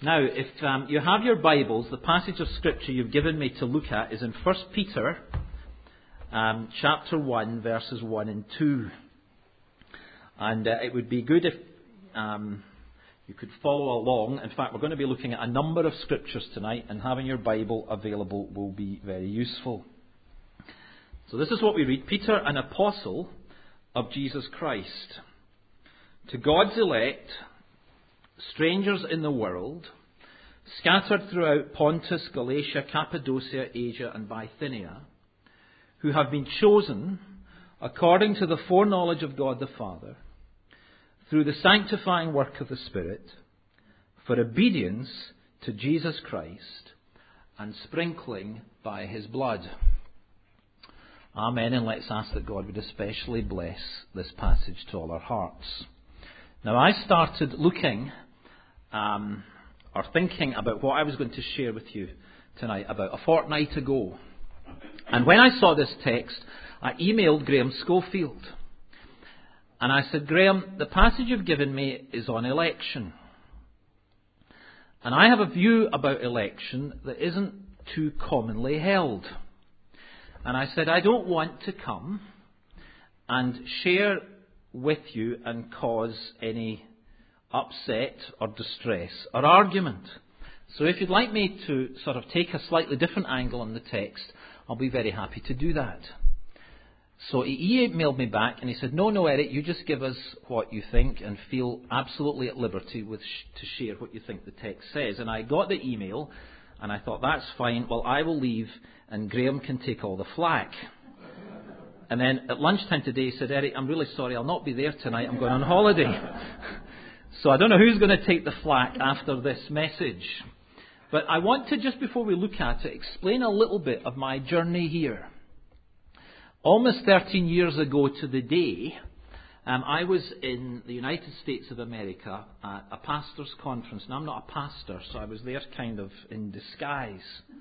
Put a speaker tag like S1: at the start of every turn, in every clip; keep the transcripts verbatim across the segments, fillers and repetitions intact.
S1: Now, if um, you have your Bibles, the passage of Scripture you've given me to look at is in First Peter um, chapter one, verses one and two. And uh, it would be good if um, you could follow along. In fact, we're going to be looking at a number of Scriptures tonight, and having your Bible available will be very useful. So this is what we read. Peter, an apostle of Jesus Christ, to God's elect, strangers in the world, scattered throughout Pontus, Galatia, Cappadocia, Asia and Bithynia, who have been chosen according to the foreknowledge of God the Father, through the sanctifying work of the Spirit, for obedience to Jesus Christ and sprinkling by His blood. Amen, and let's ask that God would especially bless this passage to all our hearts. Now, I started looking um, or thinking about what I was going to share with you tonight about a fortnight ago. And when I saw this text, I emailed Graham Schofield. And I said, Graham, the passage you've given me is on election. And I have a view about election that isn't too commonly held. And I said, I don't want to come and share with you and cause any upset or distress or argument. So if you'd like me to sort of take a slightly different angle on the text, I'll be very happy to do that. So he emailed me back and he said, no, no, Eric, you just give us what you think and feel absolutely at liberty with sh- to share what you think the text says. And I got the email and I thought, that's fine. Well, I will leave and Graham can take all the flack. And then at lunchtime today he said, Eric, I'm really sorry, I'll not be there tonight. I'm going on holiday. So I don't know who's going to take the flack after this message. But I want to, just before we look at it, explain a little bit of my journey here. Almost thirteen years ago to the day, um, I was in the United States of America at a pastor's conference. Now, I'm not a pastor, so I was there kind of in disguise.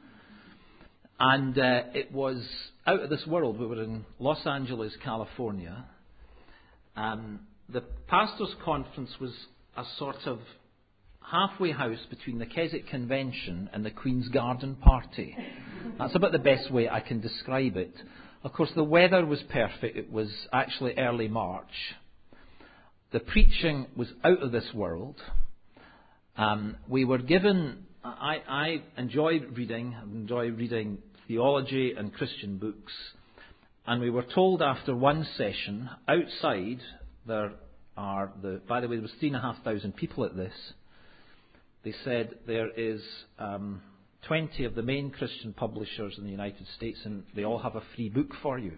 S1: And uh, it was out of this world. We were in Los Angeles, California. Um, the pastor's conference was a sort of halfway house between the Keswick Convention and the Queen's Garden Party. That's about the best way I can describe it. Of course, the weather was perfect. It was actually early March. The preaching was out of this world. Um, we were given... I, I enjoy reading. I enjoy reading theology and Christian books. And we were told after one session, outside there are the... By the way, there was three and a half thousand people at this. They said there is um, twenty of the main Christian publishers in the United States, and they all have a free book for you.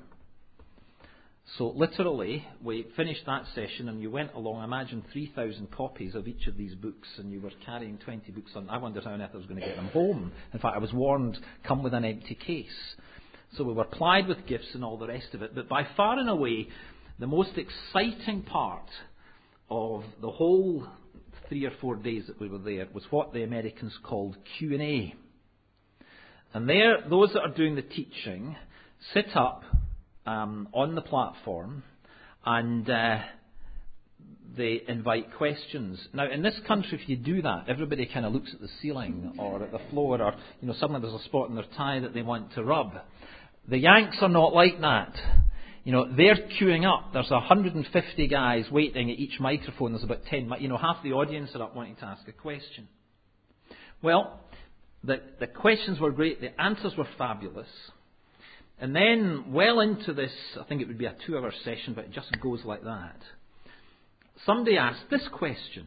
S1: So literally, we finished that session and you went along, imagine three thousand copies of each of these books, and you were carrying twenty books on. I wondered how on earth I was going to get them home. In fact, I was warned, come with an empty case. So we were plied with gifts and all the rest of it. But by far and away, the most exciting part of the whole three or four days that we were there was what the Americans called Q and A. And there, those that are doing the teaching sit up Um, on the platform, and uh, they invite questions. Now, in this country, if you do that, everybody kind of looks at the ceiling or at the floor, or you know, suddenly there's a spot in their tie that they want to rub. The Yanks are not like that. You know, they're queuing up. There's one hundred fifty guys waiting at each microphone. There's about ten. You know, half the audience are up wanting to ask a question. Well, the the questions were great. The answers were fabulous. And then, well into this, I think it would be a two-hour session, but it just goes like that. Somebody asked this question: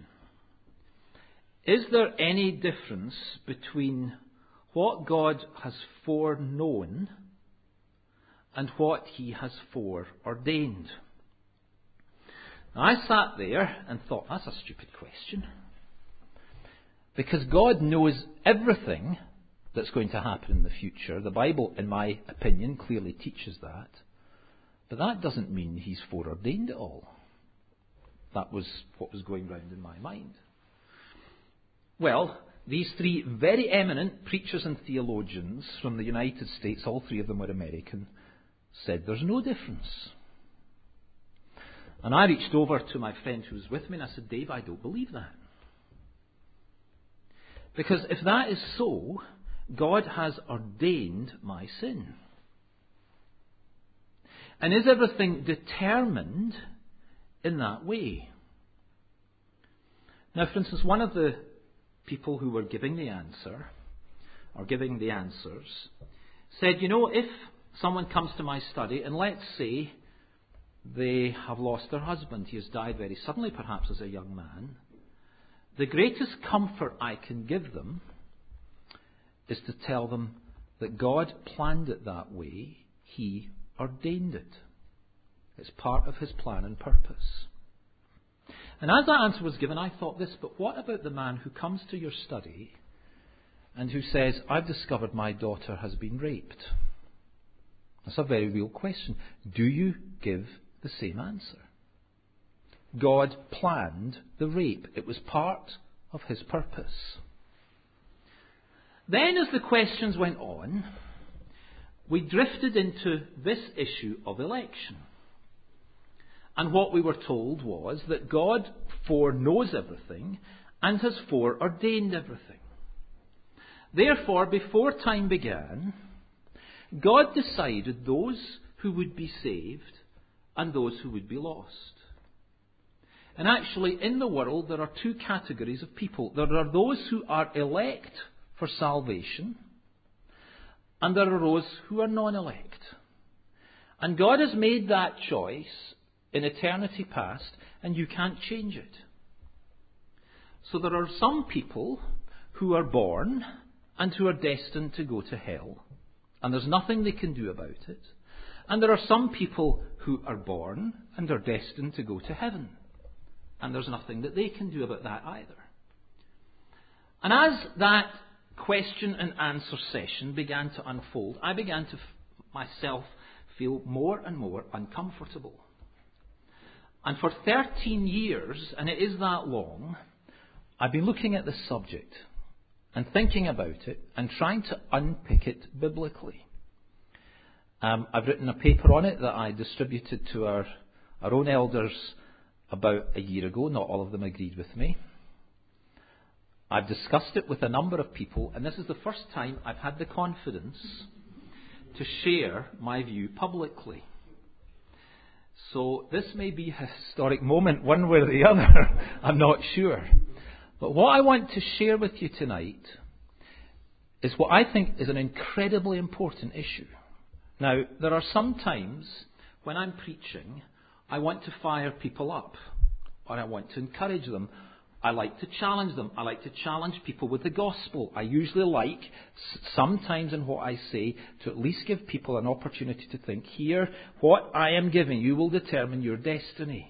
S1: is there any difference between what God has foreknown and what He has foreordained? Now, I sat there and thought, that's a stupid question. Because God knows everything that's going to happen in the future. The Bible, in my opinion, clearly teaches that. But that doesn't mean He's foreordained it all. That was what was going round in my mind. Well, these three very eminent preachers and theologians from the United States, all three of them were American, said there's no difference. And I reached over to my friend who was with me and I said, Dave, I don't believe that. Because if that is so, God has ordained my sin. And is everything determined in that way? Now, for instance, one of the people who were giving the answer, or giving the answers, said, you know, if someone comes to my study and let's say they have lost their husband, he has died very suddenly, perhaps as a young man, the greatest comfort I can give them is to tell them that God planned it that way. He ordained it. It's part of his plan and purpose. And as that answer was given, I thought this, but what about the man who comes to your study and who says, I've discovered my daughter has been raped? That's a very real question. Do you give the same answer? God planned the rape. It was part of his purpose. Then as the questions went on, we drifted into this issue of election. And what we were told was that God foreknows everything and has foreordained everything. Therefore, before time began, God decided those who would be saved and those who would be lost. And actually, in the world, there are two categories of people. There are those who are elect for salvation, and there are those who are non-elect. And God has made that choice in eternity past, and you can't change it. So there are some people who are born and who are destined to go to hell, and there's nothing they can do about it. And there are some people who are born and are destined to go to heaven, and there's nothing that they can do about that either. And as that question and answer session began to unfold, I began to f- myself feel more and more uncomfortable. And for thirteen years, and it is that long, I've been looking at this subject and thinking about it and trying to unpick it biblically. Um, I've written a paper on it that I distributed to our, our own elders about a year ago. Not all of them agreed with me. I've discussed it with a number of people, and this is the first time I've had the confidence to share my view publicly. So this may be a historic moment, one way or the other. I'm not sure. But what I want to share with you tonight is what I think is an incredibly important issue. Now, there are some times when I'm preaching, I want to fire people up, or I want to encourage them. I like to challenge them. I like to challenge people with the gospel. I usually like, sometimes in what I say, to at least give people an opportunity to think, here, what I am giving you will determine your destiny.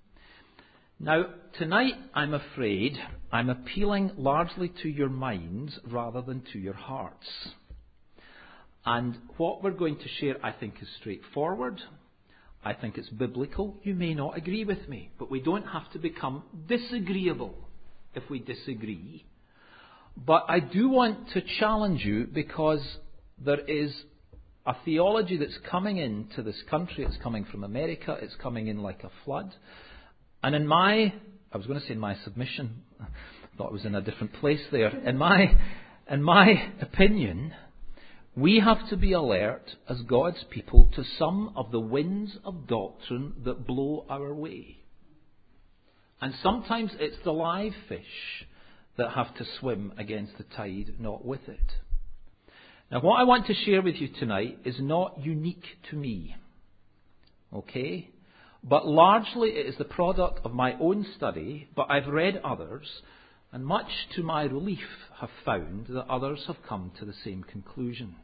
S1: Now, tonight, I'm afraid, I'm appealing largely to your minds rather than to your hearts. And what we're going to share, I think, is straightforward. I think it's biblical. You may not agree with me, but we don't have to become disagreeable if we disagree. But I do want to challenge you, because there is a theology that's coming into this country. It's coming from America. It's coming in like a flood. And in my, I was going to say in my submission, I thought I was in a different place there. In my, in my opinion, we have to be alert as God's people to some of the winds of doctrine that blow our way. And sometimes it's the live fish that have to swim against the tide, not with it. Now, what I want to share with you tonight is not unique to me. Okay? But largely it is the product of my own study, but I've read others, and much to my relief have found that others have come to the same conclusion.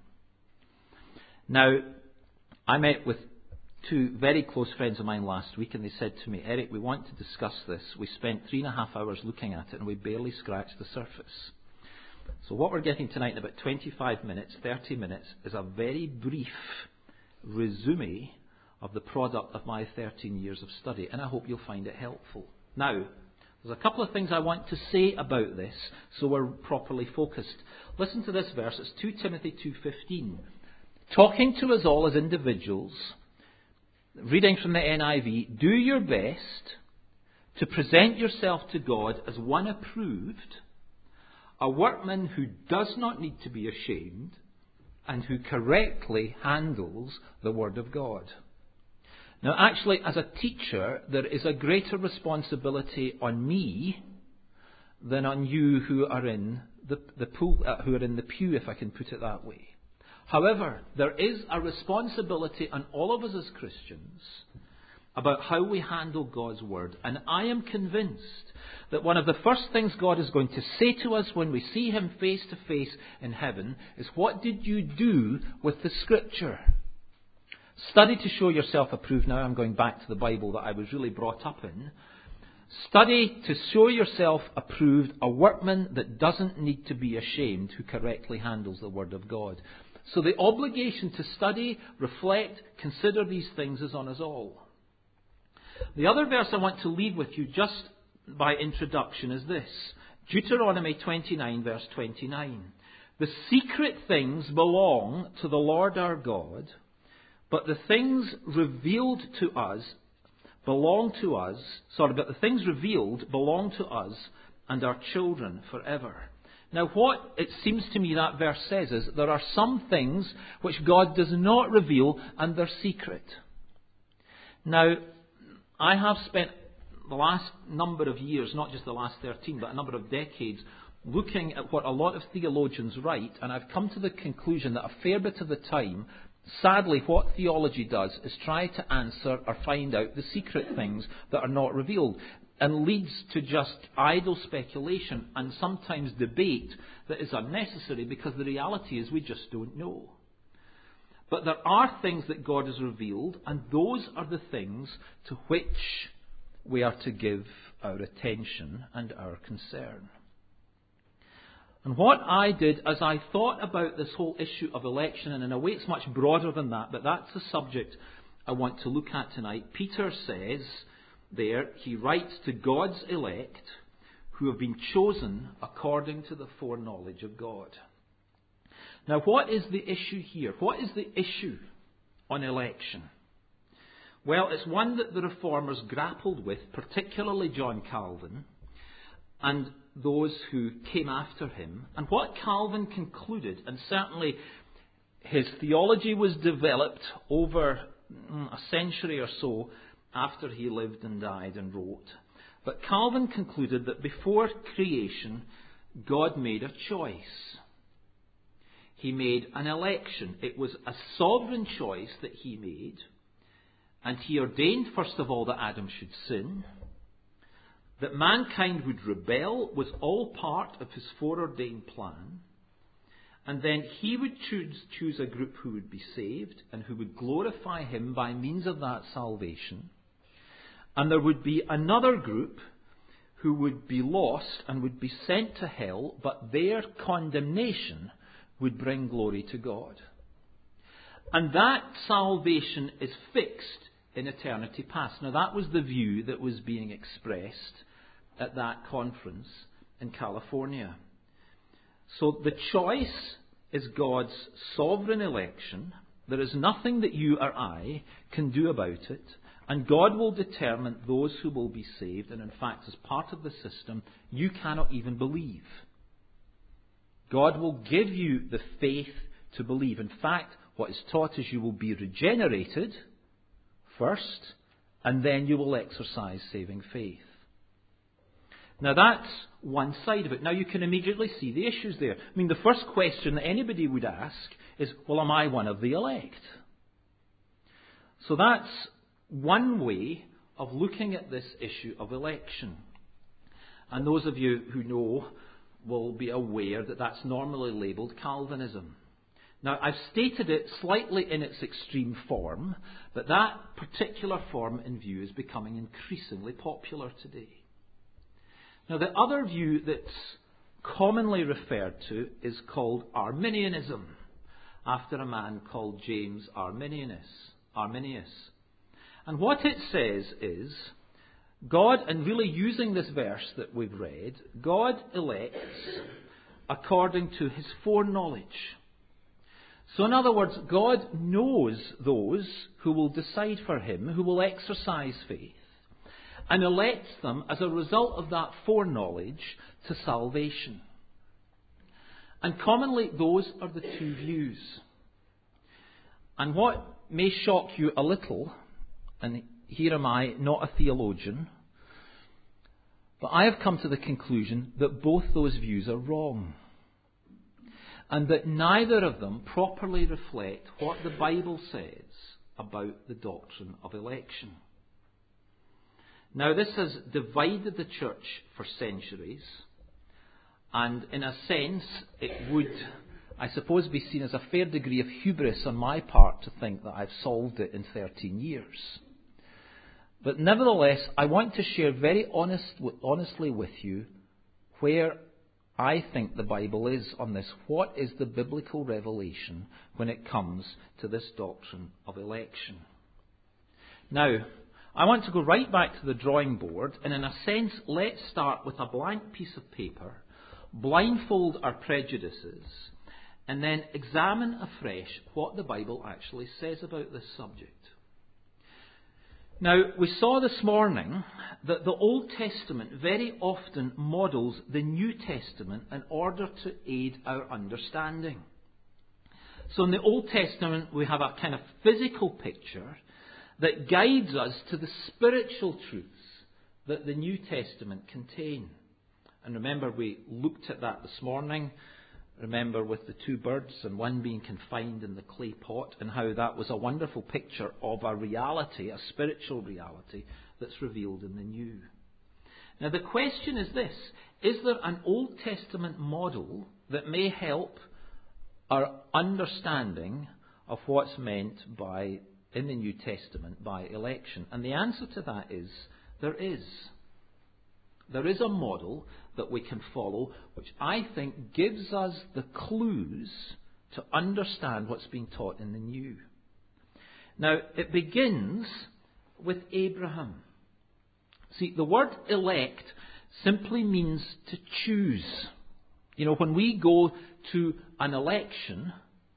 S1: Now, I met with two very close friends of mine last week, and they said to me, Eric, we want to discuss this. We spent three and a half hours looking at it, and we barely scratched the surface. So what we're getting tonight in about twenty-five minutes, thirty minutes, is a very brief resume of the product of my thirteen years of study, and I hope you'll find it helpful. Now, there's a couple of things I want to say about this, so we're properly focused. Listen to this verse. It's two Timothy two fifteen. Talking to us all as individuals, reading from the N I V, do your best to present yourself to God as one approved, a workman who does not need to be ashamed and who correctly handles the Word of God. Now, actually, as a teacher, there is a greater responsibility on me than on you who are in the, the pool, uh, who are in the pew, if I can put it that way. However, there is a responsibility on all of us as Christians about how we handle God's Word. And I am convinced that one of the first things God is going to say to us when we see Him face to face in heaven is, what did you do with the Scripture? Study to show yourself approved. Now I'm going back to the Bible that I was really brought up in. Study to show yourself approved, a workman that doesn't need to be ashamed, who correctly handles the Word of God. So the obligation to study, reflect, consider these things is on us all. The other verse I want to leave with you just by introduction is this. Deuteronomy twenty-nine, verse twenty-nine. The secret things belong to the Lord our God, but the things revealed to us belong to us, sorry, but the things revealed belong to us and our children forever. Now, what it seems to me that verse says is there are some things which God does not reveal and they're secret. Now, I have spent the last number of years, not just the last thirteen, but a number of decades, looking at what a lot of theologians write, and I've come to the conclusion that a fair bit of the time, sadly, what theology does is try to answer or find out the secret things that are not revealed, and leads to just idle speculation and sometimes debate that is unnecessary, because the reality is we just don't know. But there are things that God has revealed, and those are the things to which we are to give our attention and our concern. And what I did as I thought about this whole issue of election, and in a way it's much broader than that, but that's the subject I want to look at tonight. Peter says there, he writes to God's elect who have been chosen according to the foreknowledge of God. Now, what is the issue here? What is the issue on election? Well, it's one that the Reformers grappled with, particularly John Calvin and those who came after him. And what Calvin concluded, and certainly his theology was developed over a century or so after he lived and died and wrote. But Calvin concluded that before creation, God made a choice. He made an election. It was a sovereign choice that he made. And he ordained, first of all, that Adam should sin. That mankind would rebel was all part of his foreordained plan. And then he would choose, choose a group who would be saved and who would glorify him by means of that salvation. And there would be another group who would be lost and would be sent to hell, but their condemnation would bring glory to God. And that salvation is fixed in eternity past. Now, that was the view that was being expressed at that conference in California. So the choice is God's sovereign election. There is nothing that you or I can do about it. And God will determine those who will be saved. And in fact, as part of the system, you cannot even believe. God will give you the faith to believe. In fact, what is taught is you will be regenerated first, and then you will exercise saving faith. Now that's one side of it. Now you can immediately see the issues there. I mean, the first question that anybody would ask is, well, am I one of the elect? So that's one way of looking at this issue of election. And those of you who know will be aware that that's normally labelled Calvinism. Now, I've stated it slightly in its extreme form, but that particular form in view is becoming increasingly popular today. Now, the other view that's commonly referred to is called Arminianism, after a man called James Arminius. Arminius. And what it says is, God, and really using this verse that we've read, God elects according to his foreknowledge. So in other words, God knows those who will decide for him, who will exercise faith, and elects them as a result of that foreknowledge to salvation. And commonly those are the two views. And what may shock you a little, and here am I, not a theologian, but I have come to the conclusion that both those views are wrong. And that neither of them properly reflect what the Bible says about the doctrine of election. Now, this has divided the church for centuries, and in a sense, it would, I suppose, be seen as a fair degree of hubris on my part to think that I've solved it in thirteen years. But nevertheless, I want to share very honest, honestly with you where I think the Bible is on this. What is the biblical revelation when it comes to this doctrine of election? Now, I want to go right back to the drawing board, and in a sense, let's start with a blank piece of paper, blindfold our prejudices, and then examine afresh what the Bible actually says about this subject. Now, we saw this morning that the Old Testament very often models the New Testament in order to aid our understanding. So in the Old Testament, we have a kind of physical picture that guides us to the spiritual truths that the New Testament contain. And remember, we looked at that this morning. Remember with the two birds and one being confined in the clay pot, and how that was a wonderful picture of a reality, a spiritual reality that's revealed in the new. Now the question is this: is there an Old Testament model that may help our understanding of what's meant by, in the New Testament, by election? And the answer to that is, there is. There is a model that we can follow, which I think gives us the clues to understand what's being taught in the new. Now, it begins with Abraham. See, the word elect simply means to choose. You know, when we go to an election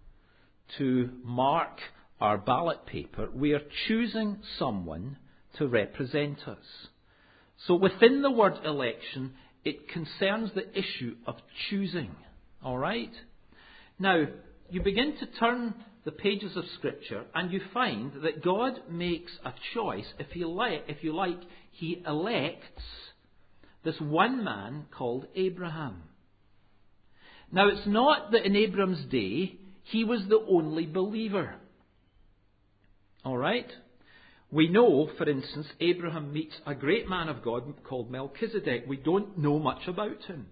S1: to mark our ballot paper, we are choosing someone to represent us. So within the word election, it concerns the issue of choosing. All right? Now, you begin to turn the pages of Scripture and you find that God makes a choice. If, he li- if you like, He elects this one man called Abraham. Now, it's not that in Abram's day he was the only believer. All right? We know, for instance, Abraham meets a great man of God called Melchizedek. We don't know much about him.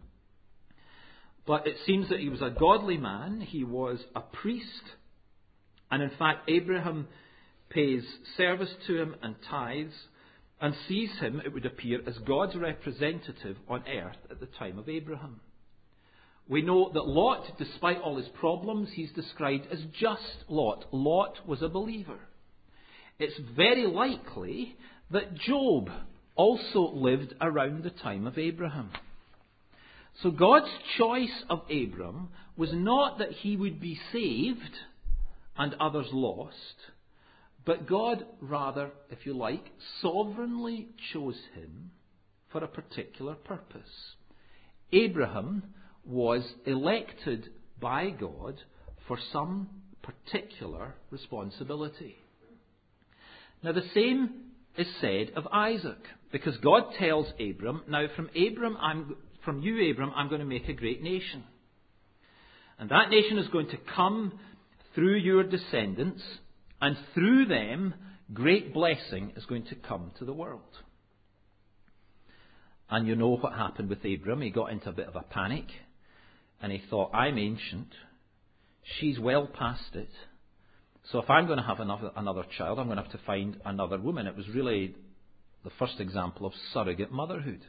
S1: But it seems that he was a godly man. He was a priest. And in fact, Abraham pays service to him and tithes and sees him, it would appear, as God's representative on earth at the time of Abraham. We know that Lot, despite all his problems, he's described as just Lot. Lot was a believer. It's very likely that Job also lived around the time of Abraham. So God's choice of Abram was not that he would be saved and others lost, but God rather, if you like, sovereignly chose him for a particular purpose. Abraham was elected by God for some particular responsibility. Now the same is said of Isaac, because God tells Abram, now from Abram, I'm, from you, Abram, I'm going to make a great nation. And that nation is going to come through your descendants, and through them, great blessing is going to come to the world. And you know what happened with Abram. He got into a bit of a panic, and he thought, I'm ancient, she's well past it. So if I'm going to have another, another child, I'm going to have to find another woman. It was really the first example of surrogate motherhood.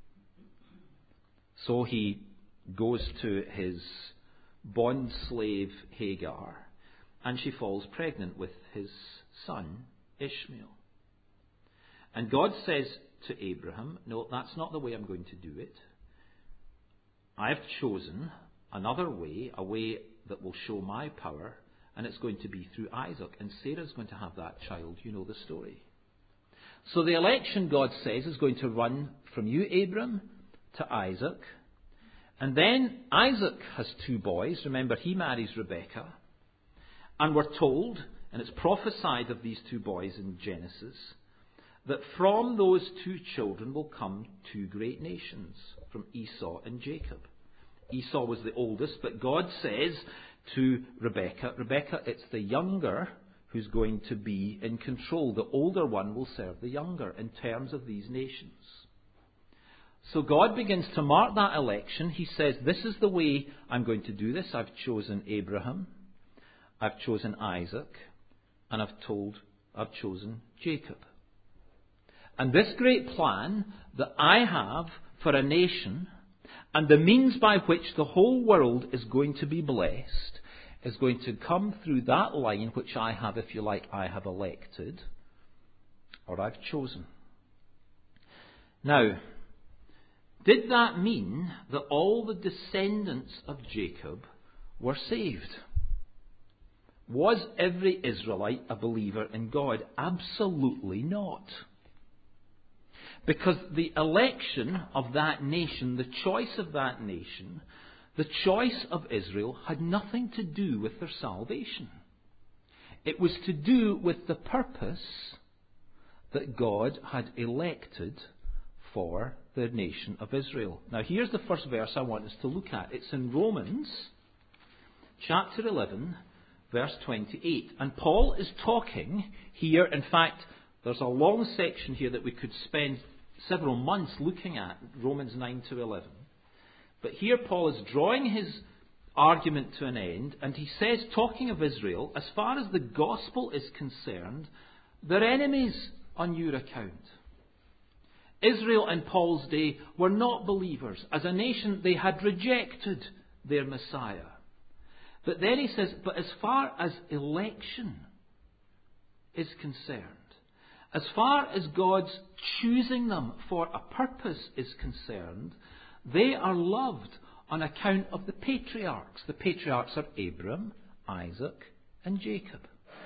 S1: So he goes to his bond slave Hagar, and she falls pregnant with his son Ishmael. And God says to Abraham, no, that's not the way I'm going to do it. I've chosen another way, a way that will show my power, and it's going to be through Isaac. And Sarah's going to have that child. You know the story. So the election, God says, is going to run from you, Abram, to Isaac. And then Isaac has two boys. Remember, he marries Rebekah. And we're told, and it's prophesied of these two boys in Genesis, that from those two children will come two great nations, from Esau and Jacob. Esau was the oldest, but God says to Rebekah, Rebekah, it's the younger who's going to be in control. The older one will serve the younger in terms of these nations. So God begins to mark that election. He says, this is the way I'm going to do this. I've chosen Abraham, I've chosen Isaac, and I've told, I've chosen Jacob. And this great plan that I have for a nation, and the means by which the whole world is going to be blessed, is going to come through that line which I have, if you like, I have elected, or I've chosen. Now, did that mean that all the descendants of Jacob were saved? Was every Israelite a believer in God? Absolutely not. Because the election of that nation, the choice of that nation, the choice of Israel had nothing to do with their salvation. It was to do with the purpose that God had elected for the nation of Israel. Now here's the first verse I want us to look at. It's in Romans chapter eleven, verse twenty-eight. And Paul is talking here. In fact, there's a long section here that we could spend several months looking at, Romans nine to eleven. But here Paul is drawing his argument to an end, and he says, talking of Israel, as far as the gospel is concerned, they're enemies on your account. Israel in Paul's day were not believers. As a nation, they had rejected their Messiah. But then he says, but as far as election is concerned, as far as God's choosing them for a purpose is concerned, they are loved on account of the patriarchs. The patriarchs are Abraham, Isaac, and Jacob.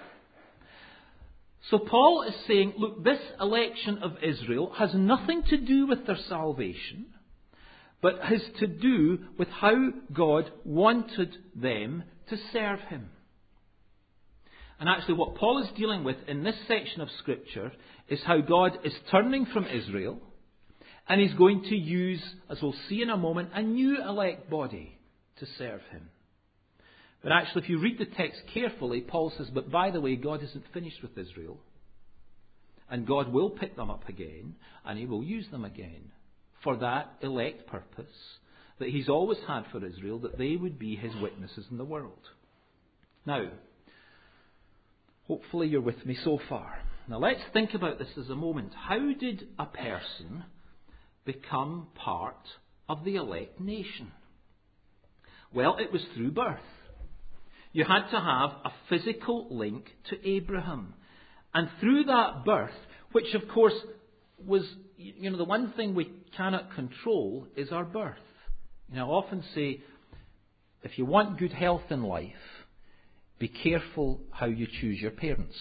S1: So Paul is saying, look, this election of Israel has nothing to do with their salvation, but has to do with how God wanted them to serve Him. And actually what Paul is dealing with in this section of Scripture is how God is turning from Israel, and He's going to use, as we'll see in a moment, a new elect body to serve Him. But actually, if you read the text carefully, Paul says, but by the way, God isn't finished with Israel. And God will pick them up again, and He will use them again for that elect purpose that He's always had for Israel, that they would be His witnesses in the world. Now, hopefully you're with me so far. Now let's think about this as a moment. How did a person become part of the elect nation? Well, it was through birth. You had to have a physical link to Abraham. And through that birth, which of course was, you know, the one thing we cannot control is our birth. You know, I often say, if you want good health in life, be careful how you choose your parents.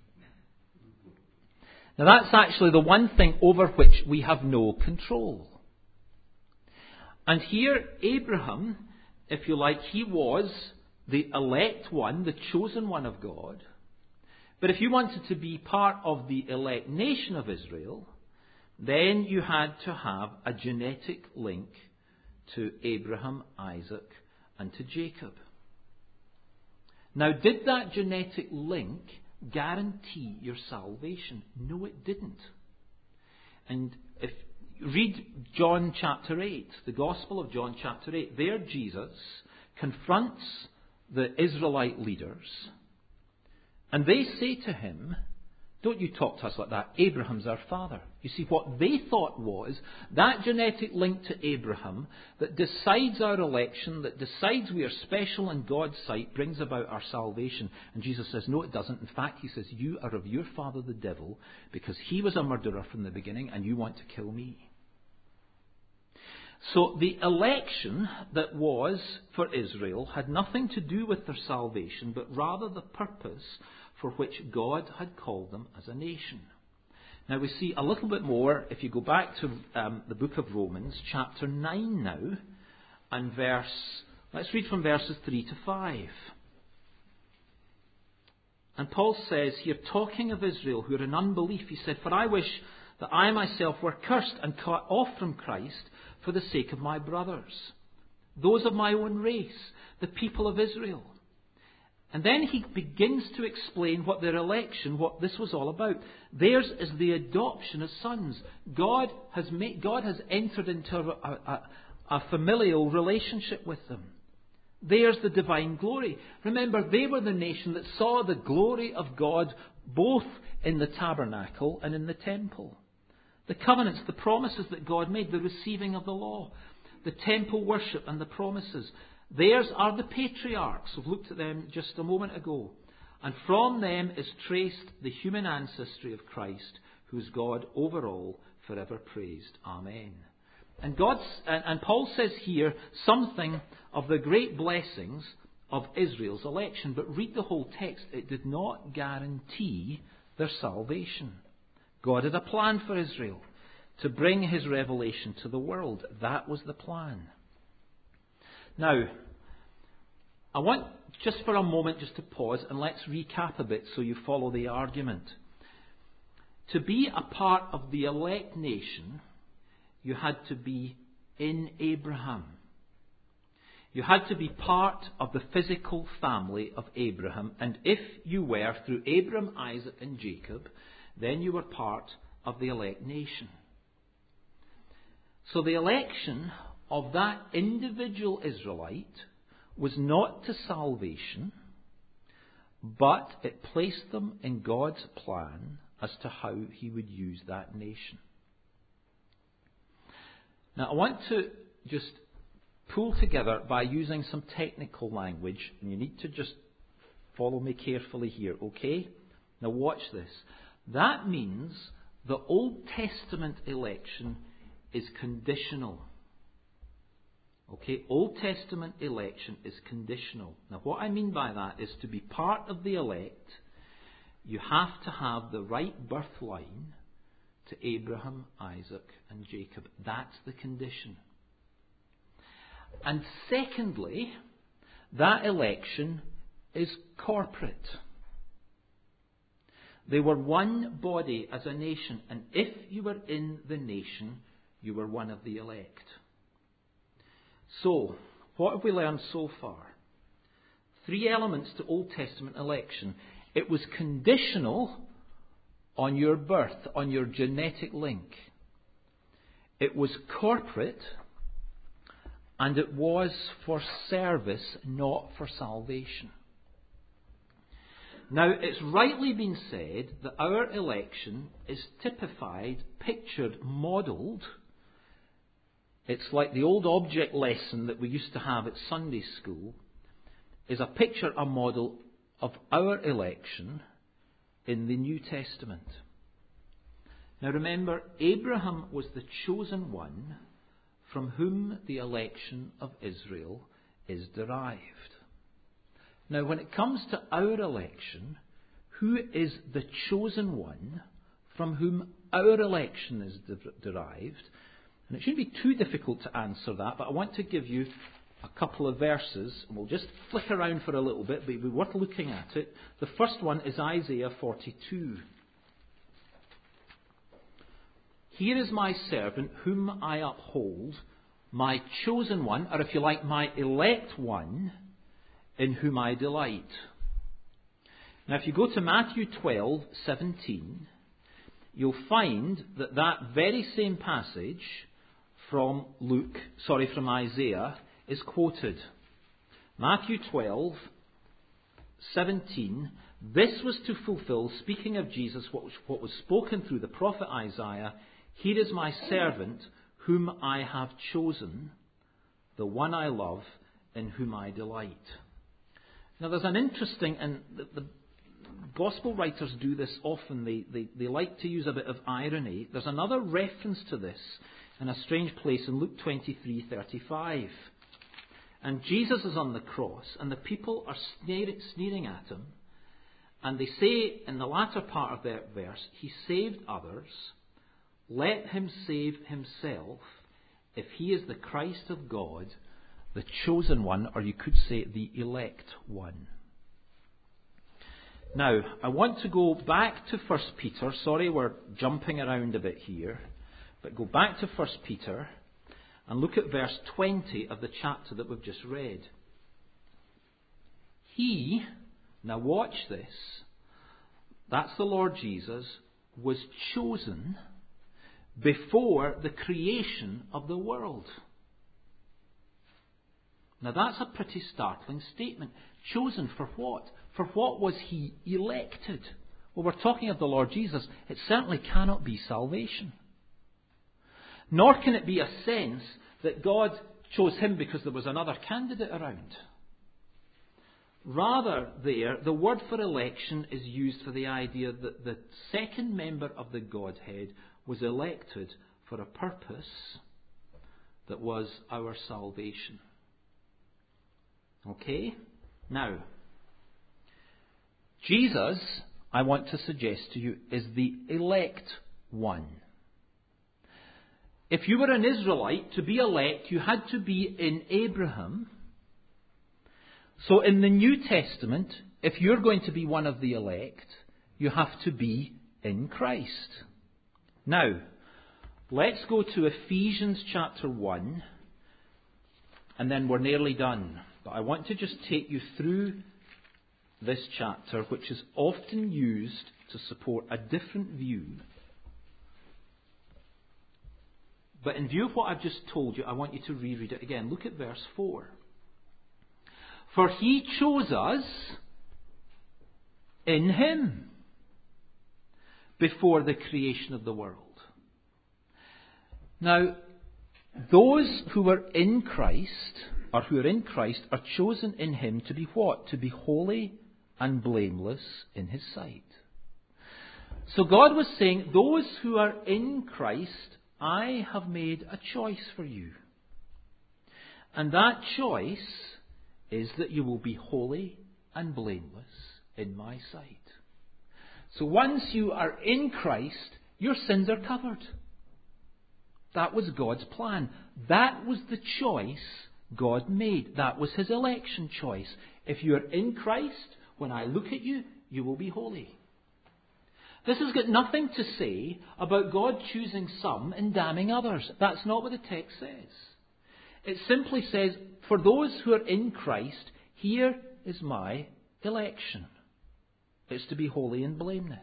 S1: Now that's actually the one thing over which we have no control. And here, Abraham, if you like, he was the elect one, the chosen one of God. But if you wanted to be part of the elect nation of Israel, then you had to have a genetic link to Abraham, Isaac, and to Jacob. Now, did that genetic link guarantee your salvation? No, it didn't. And if you read John chapter eight, the Gospel of John chapter eight, there Jesus confronts the Israelite leaders, and they say to him, don't you talk to us like that, Abraham's our father. You see, what they thought was that genetic link to Abraham that decides our election, that decides we are special in God's sight, brings about our salvation. And Jesus says, no, it doesn't. In fact, He says, you are of your father the devil, because he was a murderer from the beginning and you want to kill me. So the election that was for Israel had nothing to do with their salvation, but rather the purpose for which God had called them as a nation. Now we see a little bit more, if you go back to um, the book of Romans, chapter nine now, and verse, let's read from verses three to five. And Paul says here, talking of Israel who are in unbelief, he said, "For I wish that I myself were cursed and cut off from Christ for the sake of my brothers, those of my own race, the people of Israel." And then he begins to explain what their election, what this was all about. Theirs is the adoption as sons. God has made, God has entered into a, a, a familial relationship with them. Theirs the divine glory. Remember, they were the nation that saw the glory of God both in the tabernacle and in the temple. The covenants, the promises that God made, the receiving of the law, the temple worship and the promises. Theirs are the patriarchs. We've looked at them just a moment ago. And from them is traced the human ancestry of Christ, who is God over all, forever praised. Amen. And God's, and, and Paul says here something of the great blessings of Israel's election. But read the whole text. It did not guarantee their salvation. God had a plan for Israel to bring his revelation to the world. That was the plan. Now, I want just for a moment just to pause and let's recap a bit so you follow the argument. To be a part of the elect nation, you had to be in Abraham. You had to be part of the physical family of Abraham. And if you were through Abraham, Isaac and Jacob, then you were part of the elect nation. So the election of that individual Israelite was not to salvation, but it placed them in God's plan as to how he would use that nation. Now I want to just pull together by using some technical language, and you need to just follow me carefully here, okay? Now watch this. That means the Old Testament election is conditional. Okay, Old Testament election is conditional. Now what I mean by that is to be part of the elect, you have to have the right birth line to Abraham, Isaac and Jacob. That's the condition. And secondly, that election is corporate. They were one body as a nation, and if you were in the nation, you were one of the elect. So, what have we learned so far? Three elements to Old Testament election. It was conditional on your birth, on your genetic link. It was corporate, and it was for service, not for salvation. Now, it's rightly been said that our election is typified, pictured, modelled. It's like the old object lesson that we used to have at Sunday school, is a picture, a model of our election in the New Testament. Now remember, Abraham was the chosen one from whom the election of Israel is derived. Now when it comes to our election, who is the chosen one from whom our election is de- derived? And it shouldn't be too difficult to answer that, but I want to give you a couple of verses. We'll just flick around for a little bit, but it'll be worth looking at it. The first one is Isaiah forty-two. Here is my servant whom I uphold, my chosen one, or if you like, my elect one, in whom I delight. Now if you go to Matthew twelve seventeen, you'll find that that very same passage from Luke, sorry, from Isaiah is quoted. Matthew twelve seventeen. This was to fulfill, speaking of Jesus, what was, what was spoken through the prophet Isaiah. Here is my servant whom I have chosen, the one I love, in whom I delight. Now there's an interesting, and the, the Gospel writers do this often, they, they, they like to use a bit of irony. There's another reference to this in a strange place in Luke twenty-three thirty-five. And Jesus is on the cross, and the people are sneering, sneering at him, and they say in the latter part of that verse, he saved others, let him save himself, if he is the Christ of God, the chosen one, or you could say the elect one. Now, I want to go back to First Peter. Sorry, we're jumping around a bit here. But go back to First Peter and look at verse twenty of the chapter that we've just read. He, now watch this, that's the Lord Jesus, was chosen before the creation of the world. Now that's a pretty startling statement. Chosen for what? For what was he elected? Well, we're talking of the Lord Jesus. It certainly cannot be salvation. Nor can it be a sense that God chose him because there was another candidate around. Rather, there, the word for election is used for the idea that the second member of the Godhead was elected for a purpose that was our salvation. Okay? Now, Jesus, I want to suggest to you, is the elect one. If you were an Israelite, to be elect, you had to be in Abraham. So in the New Testament, if you're going to be one of the elect, you have to be in Christ. Now, let's go to Ephesians chapter one, and then we're nearly done. But I want to just take you through this chapter, which is often used to support a different view. But in view of what I've just told you, I want you to reread it again. Look at verse four. For he chose us in him before the creation of the world. Now, those who are in Christ, or who are in Christ, are chosen in him to be what? To be holy and blameless in his sight. So God was saying, those who are in Christ, I have made a choice for you. And that choice is that you will be holy and blameless in my sight. So once you are in Christ, your sins are covered. That was God's plan. That was the choice God made. That was his election choice. If you are in Christ, when I look at you, you will be holy. This has got nothing to say about God choosing some and damning others. That's not what the text says. It simply says, for those who are in Christ, here is my election. It's to be holy and blameless.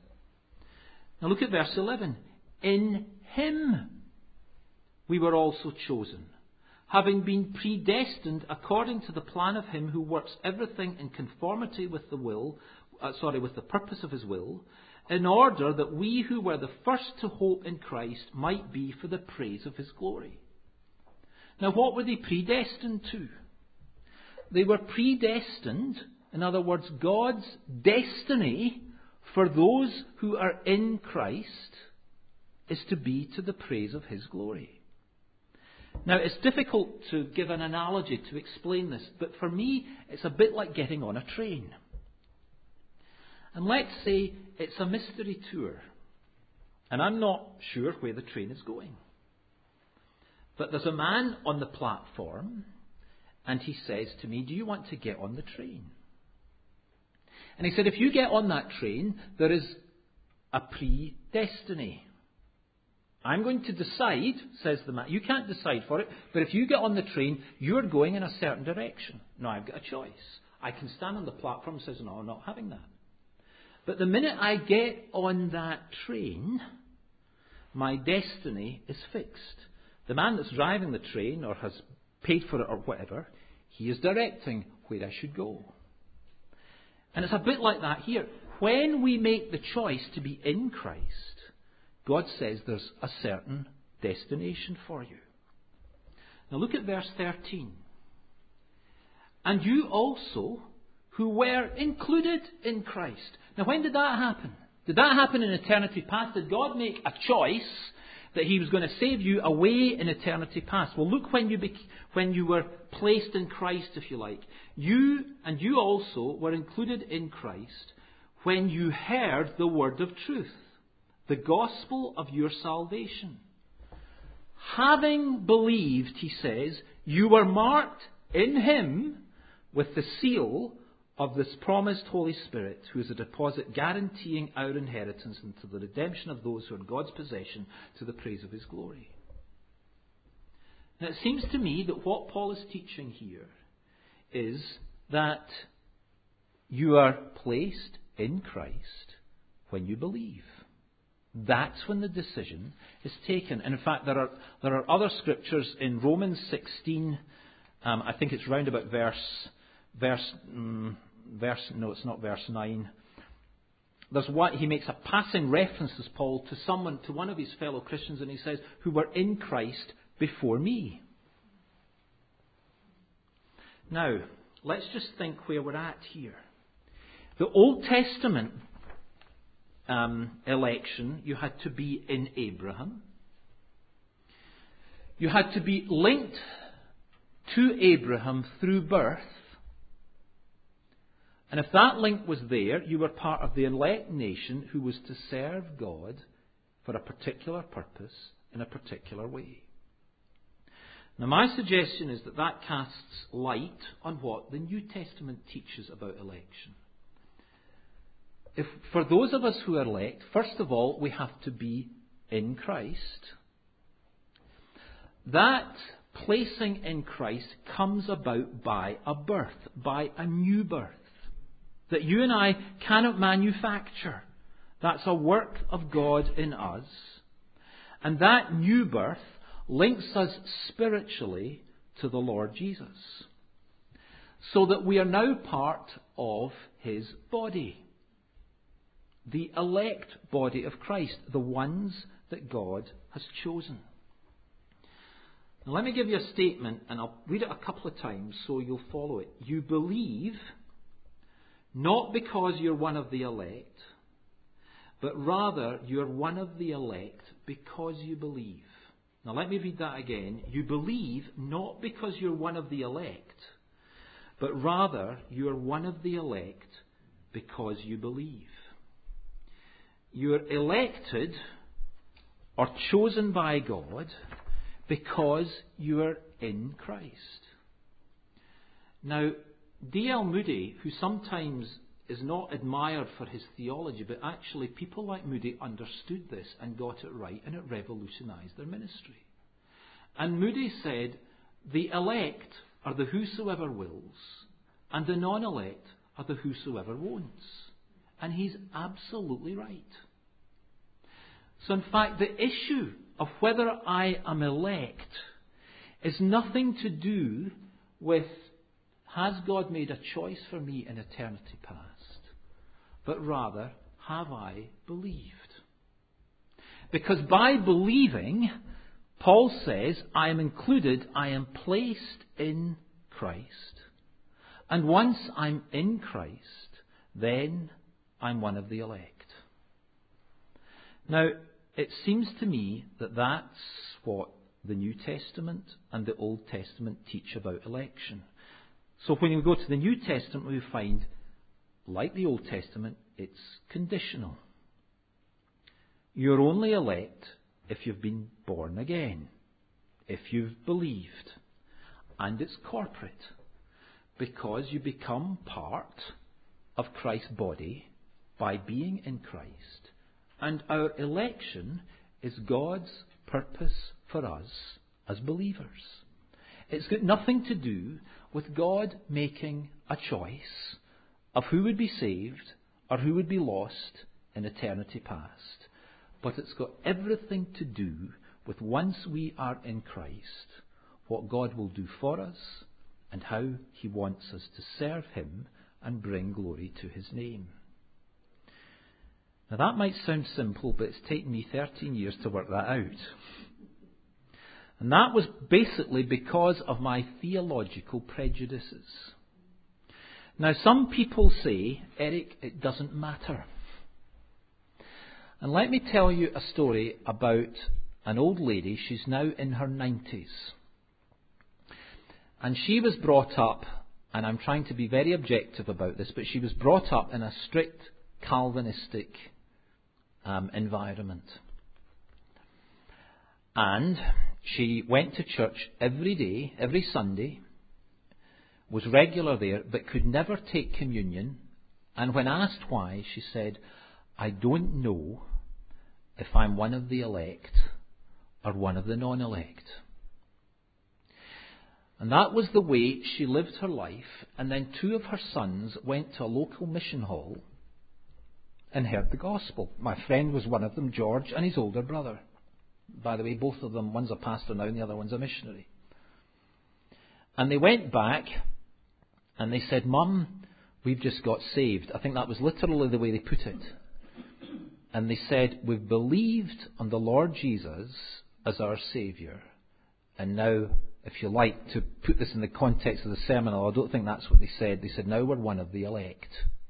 S1: Now look at verse eleven. In him we were also chosen, having been predestined according to the plan of him who works everything in conformity with the will, uh, sorry, with the purpose of his will, in order that we who were the first to hope in Christ might be for the praise of his glory. Now, what were they predestined to? They were predestined, in other words, God's destiny for those who are in Christ is to be to the praise of his glory. Now, it's difficult to give an analogy to explain this, but for me, it's a bit like getting on a train. And let's say it's a mystery tour, and I'm not sure where the train is going. But there's a man on the platform, and he says to me, do you want to get on the train? And he said, if you get on that train, there is a predestiny. I'm going to decide, says the man. You can't decide for it, but if you get on the train, you're going in a certain direction. Now, I've got a choice. I can stand on the platform and say, no, I'm not having that. But the minute I get on that train, my destiny is fixed. The man that's driving the train, or has paid for it or whatever, he is directing where I should go. And it's a bit like that here. When we make the choice to be in Christ, God says there's a certain destination for you. Now look at verse thirteen. And you also, who were included in Christ. Now when did that happen? Did that happen in eternity past? Did God make a choice that he was going to save you away in eternity past? Well, look when you bec- when you were placed in Christ, if you like. You and you also were included in Christ when you heard the word of truth, the gospel of your salvation. Having believed, he says, you were marked in him with the seal of this promised Holy Spirit, who is a deposit guaranteeing our inheritance until the redemption of those who are God's possession to the praise of his glory. Now it seems to me that what Paul is teaching here is that you are placed in Christ when you believe. That's when the decision is taken. And in fact, there are there are other scriptures in Romans sixteen. Um, I think it's round about verse verse um, verse. No, it's not verse nine. There's what he makes a passing reference, as Paul, to someone, to one of his fellow Christians, and he says, "Who were in Christ before me." Now, let's just think where we're at here. The Old Testament um, election, you had to be in Abraham. You had to be linked to Abraham through birth. And if that link was there, you were part of the elect nation who was to serve God for a particular purpose in a particular way. Now, my suggestion is that that casts light on what the New Testament teaches about election. If, for those of us who are elect, first of all, we have to be in Christ. That placing in Christ comes about by a birth, by a new birth, that you and I cannot manufacture. That's a work of God in us. And that new birth links us spiritually to the Lord Jesus, so that we are now part of his body. The elect body of Christ, the ones that God has chosen. Now, let me give you a statement, and I'll read it a couple of times so you'll follow it. You believe not because you're one of the elect, but rather you're one of the elect because you believe. Now let me read that again. You believe not because you're one of the elect, but rather you're one of the elect because you believe. You're elected or chosen by God because you are in Christ. Now, D L Moody, who sometimes is not admired for his theology, but actually people like Moody understood this and got it right, and it revolutionized their ministry. And Moody said, the elect are the whosoever wills, and the non-elect are the whosoever won'ts. And he's absolutely right. So in fact, the issue of whether I am elect is nothing to do with, has God made a choice for me in eternity past? But rather, have I believed? Because by believing, Paul says, I am included, I am placed in Christ. And once I'm in Christ, then I'm one of the elect. Now, it seems to me that that's what the New Testament and the Old Testament teach about election. So when we go to the New Testament, we find, like the Old Testament, it's conditional. You're only elect if you've been born again, if you've believed. And it's corporate, because you become part of Christ's body by being in Christ. And our election is God's purpose for us as believers. It's got nothing to do with God making a choice of who would be saved or who would be lost in eternity past. But it's got everything to do with, once we are in Christ, what God will do for us and how he wants us to serve him and bring glory to his name. Now that might sound simple, but it's taken me thirteen years to work that out. And that was basically because of my theological prejudices. Now some people say, Eric, it doesn't matter. And let me tell you a story about an old lady. She's now in her nineties. And she was brought up, and I'm trying to be very objective about this, but she was brought up in a strict Calvinistic um, environment. And she went to church every day, every Sunday, was regular there, but could never take communion. And when asked why, she said, I don't know if I'm one of the elect or one of the non-elect. And that was the way she lived her life. And then two of her sons went to a local mission hall and heard the gospel. My friend was one of them, George, and his older brother. By the way, both of them, one's a pastor now and the other one's a missionary. And they went back and they said, Mum, we've just got saved. I think that was literally the way they put it. And they said, we've believed on the Lord Jesus as our Saviour. And now, if you like to put this in the context of the sermon, I don't think that's what they said. They said, now we're one of the elect.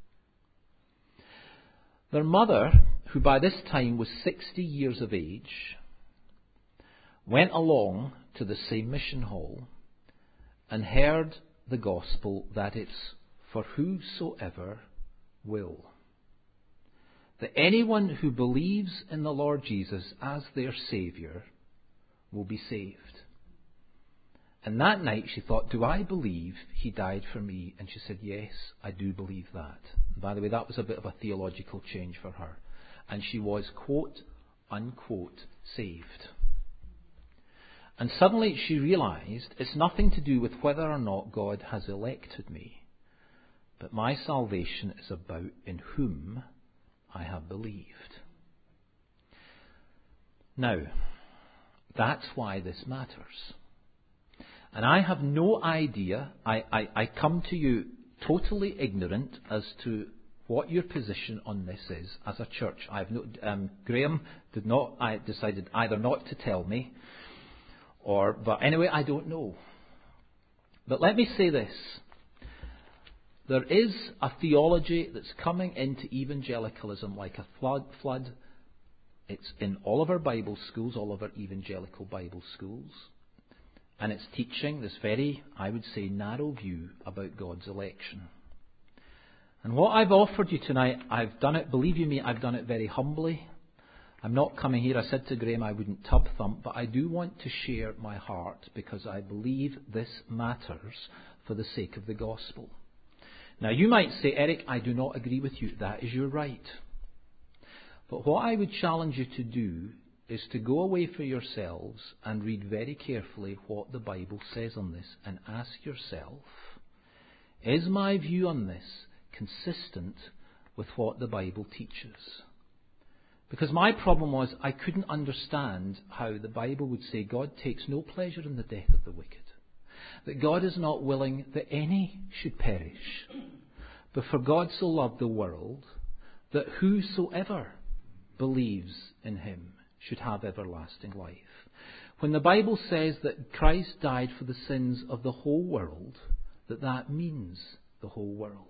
S1: Their mother, who by this time was sixty years of age, went along to the same mission hall and heard the gospel that it's for whosoever will. That anyone who believes in the Lord Jesus as their Saviour will be saved. And that night she thought, do I believe He died for me? And she said, yes, I do believe that. And by the way, that was a bit of a theological change for her. And she was, quote, unquote, saved. And suddenly she realized it's nothing to do with whether or not God has elected me, but my salvation is about in whom I have believed. Now, that's why this matters. And I have no idea, I, I, I come to you totally ignorant as to what your position on this is as a church. I've no, um, Graham did not, I decided either not to tell me, or, but anyway, I don't know. But let me say this. There is a theology that's coming into evangelicalism like a flood. flood. It's in all of our Bible schools, all of our evangelical Bible schools. And it's teaching this very, I would say, narrow view about God's election. And what I've offered you tonight, I've done it, believe you me, I've done it very humbly. I'm not coming here, I said to Graham I wouldn't tub thump, but I do want to share my heart because I believe this matters for the sake of the gospel. Now you might say, Eric, I do not agree with you. That is your right. But what I would challenge you to do is to go away for yourselves and read very carefully what the Bible says on this and ask yourself, is my view on this consistent with what the Bible teaches? Because my problem was I couldn't understand how the Bible would say God takes no pleasure in the death of the wicked. That God is not willing that any should perish. But for God so loved the world that whosoever believes in Him should have everlasting life. When the Bible says that Christ died for the sins of the whole world, that that means the whole world.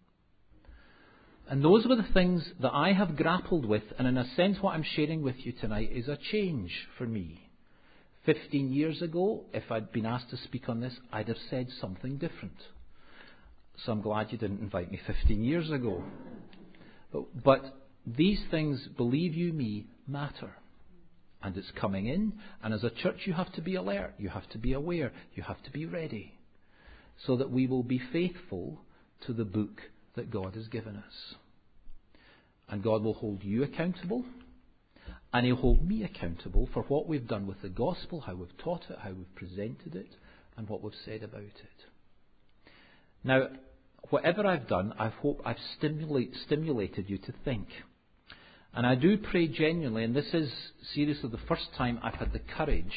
S1: And those were the things that I have grappled with, and in a sense what I'm sharing with you tonight is a change for me. Fifteen years ago, if I'd been asked to speak on this, I'd have said something different. So I'm glad you didn't invite me fifteen years ago. But, but these things, believe you me, matter. And it's coming in, and as a church you have to be alert, you have to be aware, you have to be ready, so that we will be faithful to the book that God has given us. And God will hold you accountable, and He'll hold me accountable for what we've done with the gospel, how we've taught it, how we've presented it, and what we've said about it. Now, whatever I've done, I hope I've stimulate, stimulated you to think. And I do pray genuinely, and this is seriously the first time I've had the courage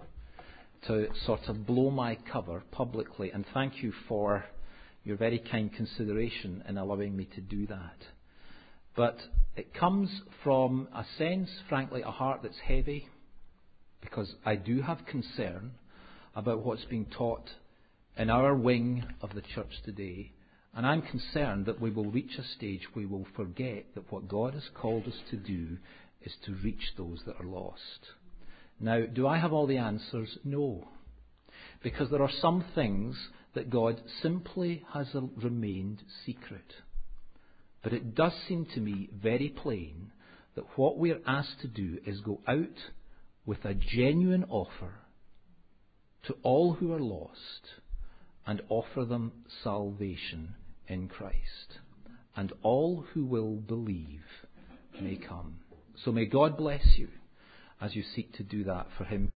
S1: to sort of blow my cover publicly, and thank you for your very kind consideration in allowing me to do that. But it comes from a sense, frankly, a heart that's heavy, because I do have concern about what's being taught in our wing of the church today. And I'm concerned that we will reach a stage where we will forget that what God has called us to do is to reach those that are lost. Now, do I have all the answers? No. Because there are some things that God simply has remained secret. But it does seem to me very plain that what we're asked to do is go out with a genuine offer to all who are lost and offer them salvation in Christ. And all who will believe may come. So may God bless you as you seek to do that for Him.